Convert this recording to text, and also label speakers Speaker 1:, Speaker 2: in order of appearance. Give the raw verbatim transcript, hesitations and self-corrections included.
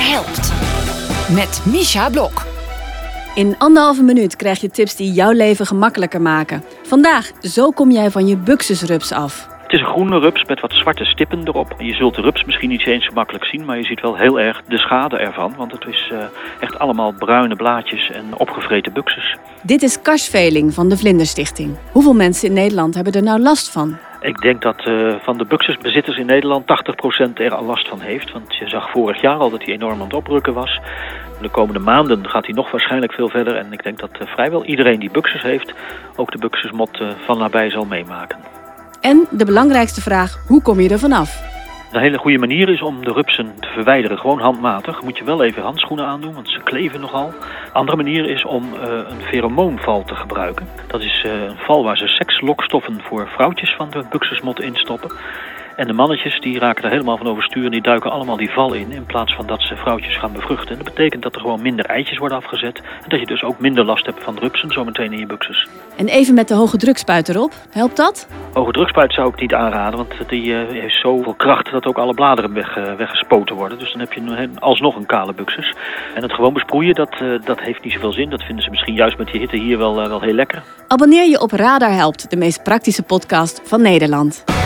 Speaker 1: helpt. Met Misha Blok.
Speaker 2: In anderhalve minuut krijg je tips die jouw leven gemakkelijker maken. Vandaag, zo kom jij van je buxusrups af.
Speaker 3: Het is een groene rups met wat zwarte stippen erop. Je zult de rups misschien niet eens zo makkelijk zien, maar je ziet wel heel erg de schade ervan. Want het is uh, echt allemaal bruine blaadjes en opgevreten buxus.
Speaker 2: Dit is Kas Veling van de Vlinderstichting. Hoeveel mensen in Nederland hebben er nou last van?
Speaker 3: Ik denk dat uh, van de buxusbezitters in Nederland tachtig procent er al last van heeft. Want je zag vorig jaar al dat hij enorm aan het oprukken was. De komende maanden gaat hij nog waarschijnlijk veel verder. En ik denk dat uh, vrijwel iedereen die buxus heeft ook de buxusmot uh, van nabij zal meemaken.
Speaker 2: En de belangrijkste vraag, hoe kom je er vanaf?
Speaker 3: Een hele goede manier is om de rupsen te verwijderen, gewoon handmatig. Moet je wel even handschoenen aandoen, want ze kleven nogal. Een andere manier is om uh, een feromoonval te gebruiken. Dat is uh, een val waar ze sekslokstoffen voor vrouwtjes van de buxusmot instoppen. En de mannetjes die raken er helemaal van overstuur en die duiken allemaal die val in, in plaats van dat ze vrouwtjes gaan bevruchten. En dat betekent dat er gewoon minder eitjes worden afgezet en dat je dus ook minder last hebt van rupsen zometeen in je buxus.
Speaker 2: En even met de hoge drukspuit erop, helpt dat?
Speaker 3: Hoge drukspuit zou ik niet aanraden, want die uh, heeft zoveel kracht dat ook alle bladeren weg, uh, weggespoten worden. Dus dan heb je alsnog een kale buxus. En het gewoon besproeien, dat, uh, dat heeft niet zoveel zin. Dat vinden ze misschien juist met die hitte hier wel, uh, wel heel lekker.
Speaker 2: Abonneer je op Radar Helpt, de meest praktische podcast van Nederland.